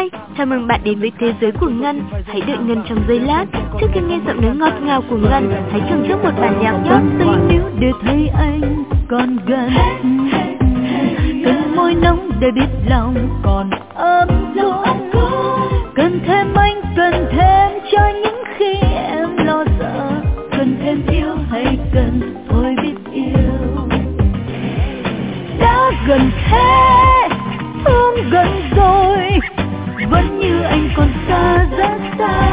ơi, chào mừng bạn đến với thế giới của Ngân. Hãy đợi Ngân trong giây lát. Trước khi nghe giọng nói ngọt ngào của Ngân, hãy thưởng thức một bản nhạc nhé. Tay níu để thấy anh còn gần, từng môi nóng để biết lòng còn ấm dung. Cần thêm anh, cần thêm cho những khi em lo sợ. Cần thêm yêu hay cần thôi biết yêu. Đã gần thế, thương gần rồi, vẫn như anh còn xa rất xa.